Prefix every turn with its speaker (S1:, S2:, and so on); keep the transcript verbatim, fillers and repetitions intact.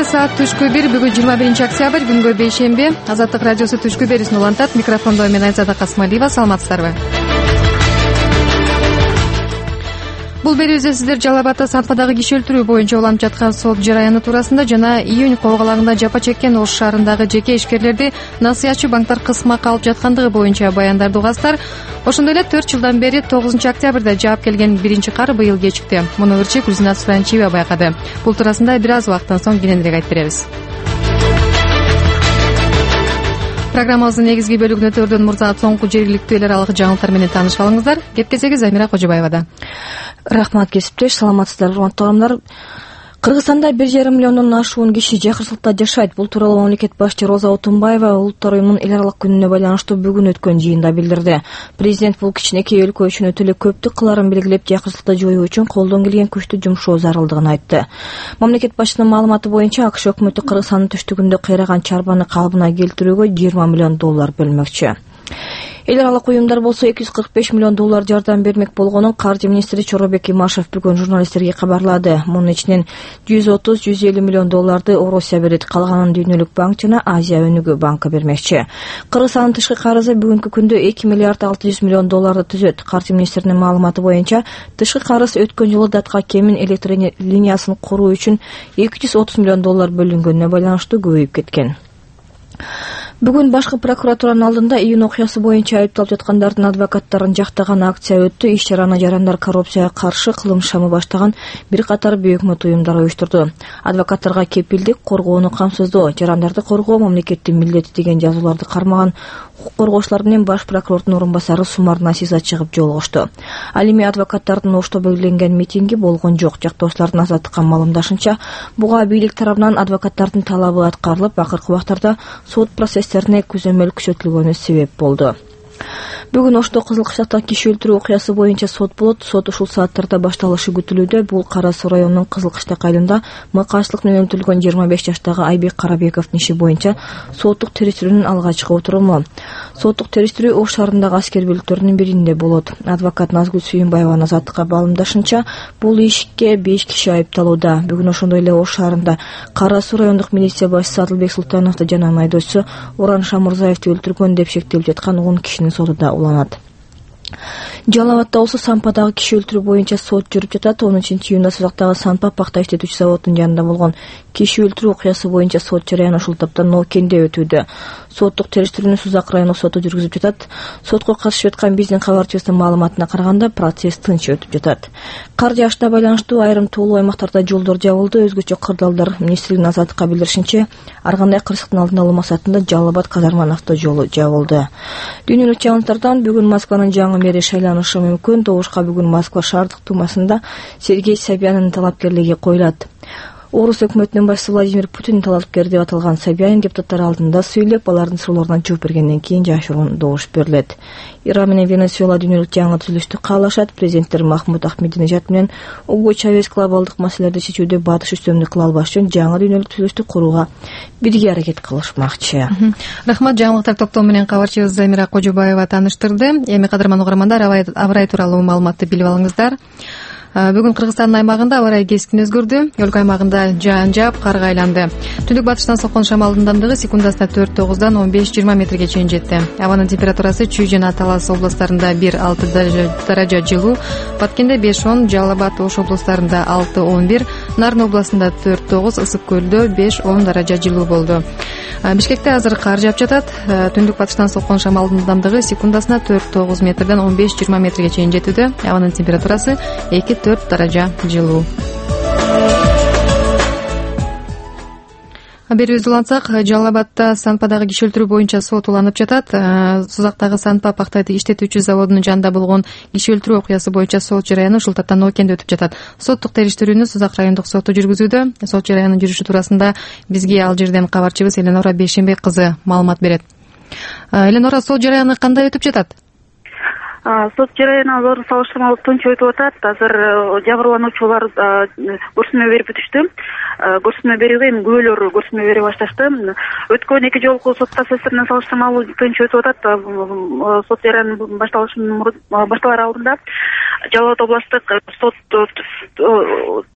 S1: Кечки саат түшкү бир, бүгүн жыйырма биринчи октябрь, күнгө бейшемби. Азаттык радиосу түшкү берүүсүн улантат. Микрофондо мен Айзада Касмалиева. Саламатсыздарбы? Бул берүүбүздө сиздер Жалал Абадта Санпадагы киши өлтүрүү боюнча уланып жаткан сот жараяны туурасында жана июнь коогалагында жапа чеккен Ош шаарындагы жеке ишкерлерди насыятчы банктар кысмакка алып жаткандыгы боюнча баяндарды угасыздар. Ошондой эле төрт жылдан бери тогузунчу октябрда жаап келген биринчи кар быйыл кечикти. Муну ырчы Гүлзинат Суранчиева байкады. Бул туурасында бир аз убакыттан соң кененирээк айтып беребиз. Программабыздын негизги бөлүгүнө Төрдөн Мурза соңку жергиликтүү эл аралык жаңылыктар менен таанышып алыңыздар. Кеп кезеги Замира Кожобаевада.
S2: Рахмат кесиптеш, саламатсыздар урматтуу адамдар. Кыргызстанда бир жарым миллиондон ашуун киши жакырсыздыкта жашайт. Бул тууралуу мамлекет башчы Роза Отунбаева Улуттар уюмунун эл аралык күнүнө байланыштуу бүгүн өткөн жыйында билдирди. Президент бул кичинекей өлкө үчүн өтө эле көптүк кыларын белгилеп, жакырсыздыкты жоюу үчүн колдон келген күчтү жумшоо зарылдыгын айтты. Мамлекет башчынын маалыматы боюнча АКШ өкмөтү Кыргызстандын түштүгүндө кыйраган чарбаны калыбына келтирүүгө жыйырма миллион доллар бөлмөкчү. Эл аралык уюмдар болсо эки жүз кырк беш миллион доллар жардам бермек болгонун Каржы министри Чоробек Имашев бүгүн журналисттерге кабарлады. Мунун ичинен жүз отуз — жүз элүү миллион долларды Орусия берет, калганын Дүйнөлүк банк жана Азия өнүгүү банкы бермекчи. Кыргызстандын тышкы карызы бүгүнкү күндө эки миллиард алты жүз миллион долларды түзөт. Каржы министринин маалыматы боюнча тышкы карыз өткөн жылы датка кемин электр линиясын куруу үчүн эки жүз отуз миллион доллар бөлүнгөнүнө байланыштуу көбөйүп кеткен. Бүгүн башкы прокуратуранын алдында июнь окуясы боюнча айыпталып жаткандардын адвокаттарын жактаган акция өттү. Иш чараны жарандар коррупцияга каршы кылым шамы баштаган бир катар бейөкмөт уюмдар уюштурду. Адвокаттарга кепилдик, коргоону камсыздоо, жарандарды коргоо мамлекеттин милдети деген жазууларды кармаган укук коргоочулар менен баш прокурордун орун басары Сумар Насиза чыгып жолугушту. Ал эми адвокаттардын Ошто белгиленген митинги болгон жок. Жактоочулардын Азаттыкка маалымдашынча, буга бийлик тарабынан адвокаттардын талабы аткарылып, акыркы убактарда сот процесстерине көзөмөл күчөтүлгөнү себеп болду. Бүгүн Ошто Кызыл Кыштактагы киши өлтүрүү окуясы боюнча сот болот. Сот ушул сааттарда башталышы күтүлүүдө. Бул Кара Суу районунун Кызыл Кыштак айылында мыкаачтык менен өлтүрүлгөн жыйырма беш жаштагы Айбек Карабековдун иши боюнча соттук териштирүүнүн алгачкы отуруму. Соттук териштирүү Ош шаарындагы аскер бөлүктөрүнүн биринде болот. Адвокат Назгүл Сүйүнбаеванын Азаттыкка маалымдашынча, бул ишке беш киши айыпталууда. Бүгүн ошондой эле Ош шаарында Кара Суу райондук милиция башчысы Адылбек Султановду жана майдоочусу Оран Шамурзаевди өлтүргөн деп шектелип жаткан он кишинин соду да уланат. Жалал Абадта болсо Санпадагы киши өлтүрүү боюнча сот жүрүп жатат. он үчүнчү июнда Созактагы Санпа пахта иштетүүчү заводунун жанында болгон киши өлтүрүү окуясы боюнча сот жараяны ушул таптан Ноокенде өтүүдө. Соттук териштирүүнү Сузак райондук соту жүргүзүп жатат. Сотко катышып жаткан биздин кабарчыбыздын маалыматына караганда, процесс тынч өтүп жатат. Кар жаашына байланыштуу айрым тоолуу аймактарда жолдор жабылды. Өзгөчө кырдаалдар министринин Азаттыкка билдиришинче, ар кандай кырсыктын алдын алуу максатында Жалал Абад Казарман автожолу жабылды. Дүйнөлүк жаңылыктардан бүгүн Москванын жаңы мэри шайланышы мүмкүн. Добушка бүгүн Москва шаардык думасында Сергей Собянин талапкерлиги коюлат. Орус өкмөтүнүн башчысы Владимир Путин талапкер деп аталган Собянин депутаттар алдында сүйлөп, алардын суроолоруна жооп бергенден кийин жашыруун добуш берилет. Иран менен Венесуэла дүйнөлүк жаңы түзүлүштү каалашат. Президенттер Махмуд Ахмединежад менен Уго Чавес глобалдык маселелерди чечүүдө батыш үстөмдүк кыла албаш үчүн жаңы дүйнөлүк түзүлүштү курууга бирге аракет кылышмакчы.
S1: Рахмат, жаңылыктар топтому менен кабарчыбыз Замира Кожобаева тааныштырды. Эми кадырман угармандар, аба ырайы тууралуу маалыматты билип алыңыздар. Бүгүн Кыргызстандын аймагында аба ырайы кескин өзгөрдү. Өлкө аймагында жаан жаап, карга айланды. Түндүк батыштан соккон шамалдын ылдамдыгы секундасына төрт тогуздан он беш — жыйырма метрге чейин жетти. Абанын температурасы Чүй жана Талас областарында бир — алты даража жылуу, Баткенде беш — он, Жалал Абад, Ош областарында алты — он бир, Нарын областында төрт — тогуз, Ысык көлдө беш — он даража жылуу болду. Бишкекте азыр кар жаап жатат. Түндүк батыштан соккон шамалдын ылдамдыгы секундасына төрт — тогуз метрден он беш — жыйырма метрге чейин жетүүдө. Абанын температурасы эки — төрт даража жылуу. Берүүбүздү улантсак, Жалал Абадта Санпадагы киши өлтүрүү боюнча сот уланып жатат. Сузактагы Санпа пахта иштетүүчү заводунун жанында болгон киши өлтүрүү окуясы боюнча сот жараяны ушул таптан Ноокенде өтүп жатат. Соттук териштирүүнү Сузак райондук соту жүргүзүүдө. Сот жараянын жүрүшү туурасында бизге ал жерден кабарчыбыз Эленора Бейшембек кызы маалымат берет. Эленора, сот жараяны кандай өтүп жатат?
S3: Сот жараяны алар салыштырмалуу тынч өтүп атат. Азыр жабырлануучулар көрсөтмө берип бүтүштү. Көрсөтмө берүүгө эми күбөлөр көрсөтмө бере башташты. Өткөн эки жолку сот процесстеринен салыштырмалуу тынч өтүп атат. Сот жараянын башталышынын башталар алдында Жалал Абад областтык сот